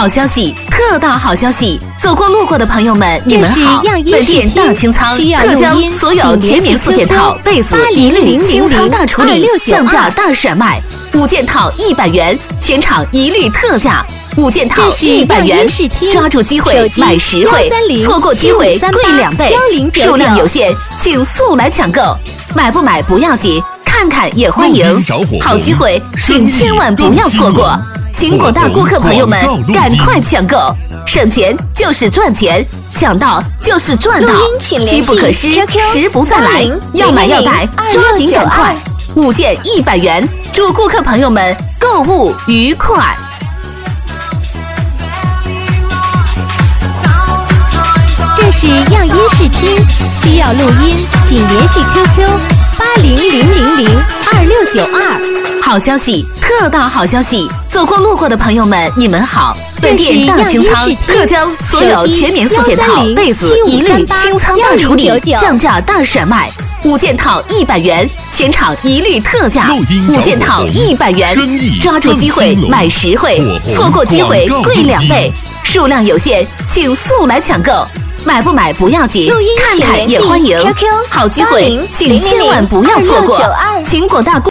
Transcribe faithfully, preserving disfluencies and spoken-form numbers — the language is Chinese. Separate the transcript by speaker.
Speaker 1: 好消息，特大好消息！走过路过的朋友们，你们好！本店大清仓，特将所有全棉四件套、被子一律清仓大处理，降价大甩卖。五件套一百元，全场一律特价。五件套一百元，抓住机会买实惠，错过机会贵两倍，数量有限，请速来抢购。买不买不要紧，看看也欢迎。好机会，请千万不要错过。请广大顾客朋友们赶快抢购，省钱就是赚钱，抢到就是赚到，机不可失，时不再来，要买要带，抓紧赶快！五件一百元，祝顾客朋友们购物愉快！
Speaker 2: 这是样音视听，需要录音，请联系 Q Q 八零零零零二六九二。
Speaker 1: 好消息，特大好消息！走过路过的朋友们，你们好！本店大清仓，特将所有全棉四件套、被子一律清仓大处理，降价大甩卖。五件套一百元，全场一律特价。五件套一百元，抓住机会买实惠，错过机会贵两倍，数量有限，请速来抢购。买不买不要紧，看看也欢迎。好机会，请千万不要错过，请广大顾